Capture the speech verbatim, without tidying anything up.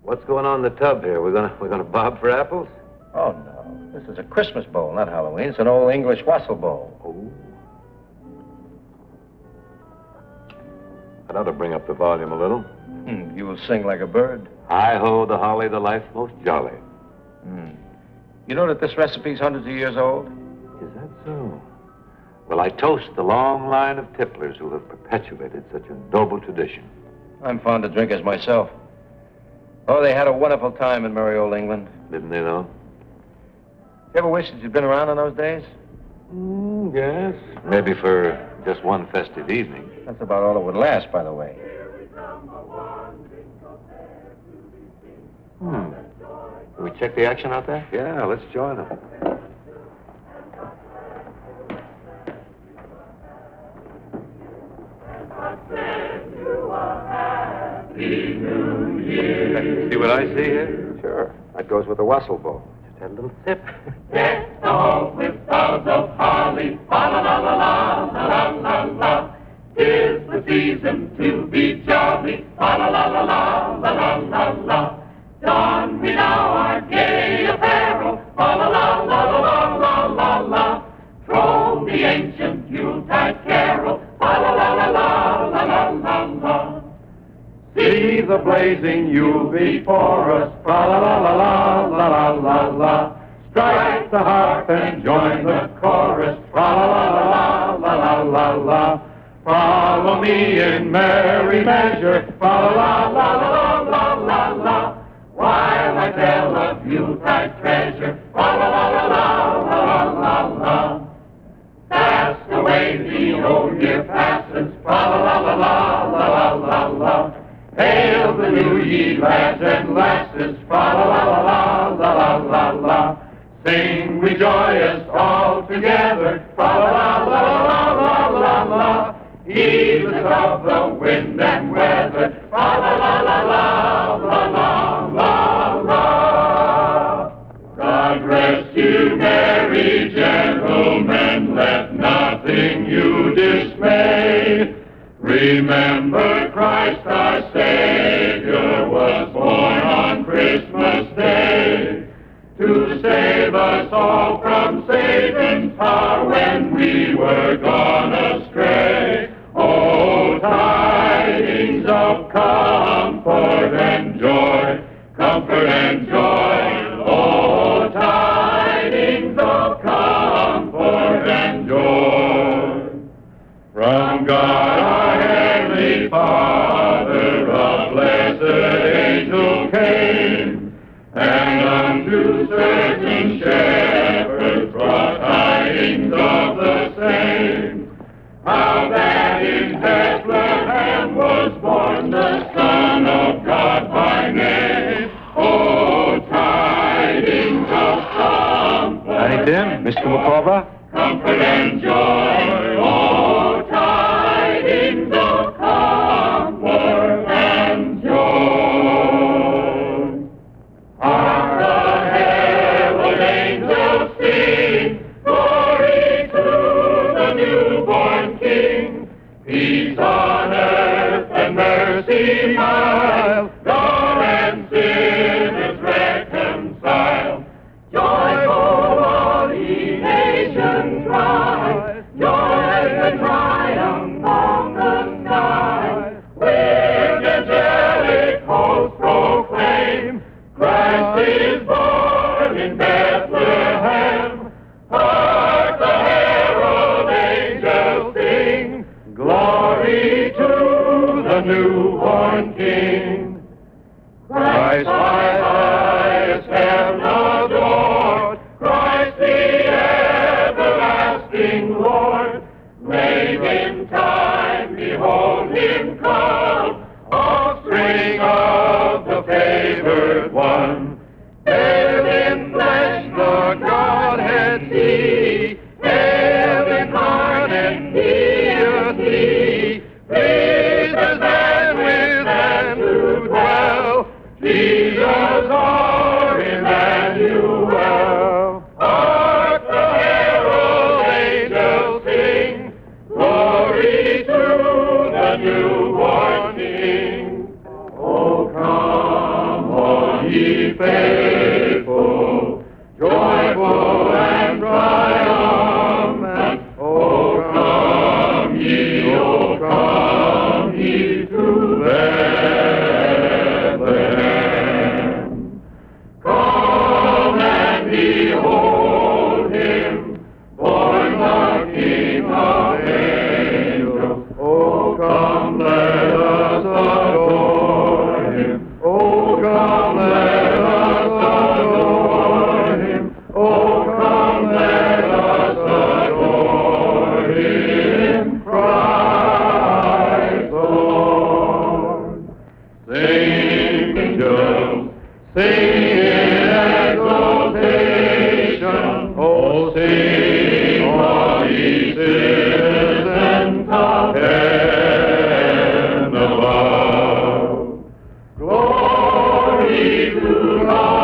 What's going on in the tub here? We're gonna we're gonna bob for apples? Oh, no. This is a Christmas bowl, not Halloween. It's an old English wassail bowl. Oh. That ought to bring up the volume a little. Hmm, you will sing like a bird. Hi-ho, the holly, the life most jolly. Hmm. You know that this recipe's hundreds of years old? Is that so? Well, I toast the long line of tipplers who have perpetuated such a noble tradition. I'm fond of drinkers myself. Oh, they had a wonderful time in merry old England. Didn't they, though? You ever wish that you'd been around in those days? Mm, yes. Maybe for just one festive evening. That's about all it would last, by the way. Hmm. Can we check the action out there? Yeah, let's join them. See what I see here? Sure. That goes with the wassail bowl. Just had a little sip. Deck the halls with boughs of holly, fa la la la la la la la. Tis the season to be jolly, fa la la la la la la la. Don we now our gay apparel, fa la la la la la la la. Drone the ancient Yuletide carol, fa la la la la la la la la. See the blazing Yule before us, fa la la la la la la la la. Strike the harp and join the chorus, fa la la la la la la la. Follow me in merry measure, fa la la la la la la. While I tell of Yuletide treasure, fa la la la la la la la. Fast away the old year passes, fa la la la la la la la. Hail the new ye lads and lasses, fa la la la la la la la. Sing we joyous all together, fa la la la la la la. Heedless of the wind and weather, fa la la la la la la la la. God rest you, merry gentlemen, let nothing you dismay. Remember Christ our Savior was born on Christmas Day to save us all from Satan's power when we were gone astray. Oh, tidings of comfort and joy, comfort and joy. Oh, tidings of comfort and joy. From God our Heavenly Father, a blessed angel came, and unto certain shepherds brought tidings of the same. How that in Bethlehem was born the Son of God by name. Oh, tidings of comfort. Howdy, Tim. Mister McCorver? Comfort and joy. Oh, tidings of comfort and joy. Hark the herald angels sing, glory to the newborn King. Peace on earth and mercy mild, God and sinners reconciled. Joyful all ye nations rise, joy and triumph on the sky. With angelic hosts proclaim, Christ is born in Bethlehem. Hark the herald angels sing, glory to the newborn King. Christ my highest heaven adored, Christ the everlasting Lord. Late in time, behold him come, offspring of the favored one. Hail in flesh the Godhead see, hail incarnate deity. Please as man with man to dwell, Jesus our Emmanuel. Hark the herald angels sing, glory to the newborn King. Oh come, oh ye faithful, joyful and triumphant. Oh, come ye, oh, come ye to Bethlehem. Come and behold him, born the King of angels. Oh, come, let us adore him. Oh, come, let us adore him. Oh, come, let us adore him, Christ the Lord. Sing, angels, sing in exaltation. Oh, sing, all ye citizens of heaven above. Glory to God.